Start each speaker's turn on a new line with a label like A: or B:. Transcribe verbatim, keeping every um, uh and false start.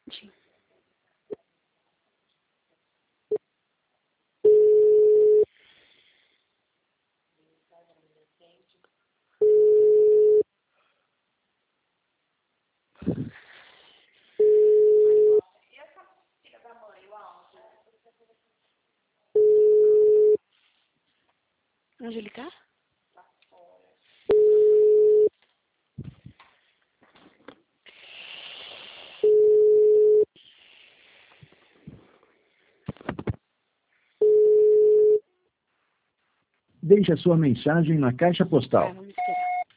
A: Sim. Onde ele tá?
B: Deixe a sua mensagem na caixa postal.